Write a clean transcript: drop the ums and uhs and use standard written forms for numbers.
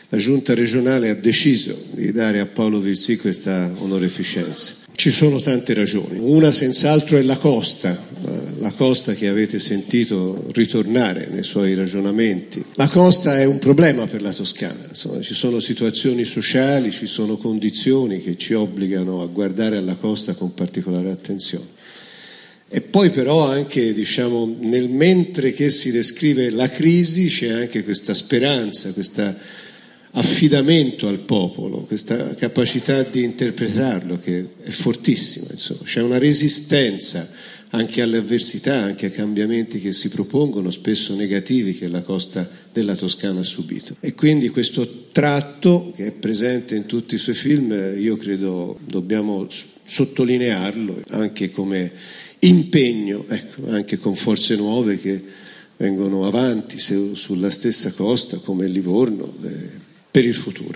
la giunta regionale ha deciso di dare a Paolo Virzì questa onorificenza. Ci sono tante ragioni. Una senz'altro è la costa che avete sentito ritornare nei suoi ragionamenti. La costa è un problema per la Toscana, insomma, ci sono situazioni sociali, ci sono condizioni che ci obbligano a guardare alla costa con particolare attenzione. E poi però anche, nel mentre che si descrive la crisi c'è anche questa speranza, questa affidamento al popolo, questa capacità di interpretarlo che è fortissima, insomma. C'è una resistenza anche alle avversità, anche ai cambiamenti che si propongono, spesso negativi, che la costa della Toscana ha subito. E quindi questo tratto, che è presente in tutti i suoi film, io credo dobbiamo sottolinearlo anche come impegno, anche con forze nuove che vengono avanti sulla stessa costa, come Livorno, per il futuro.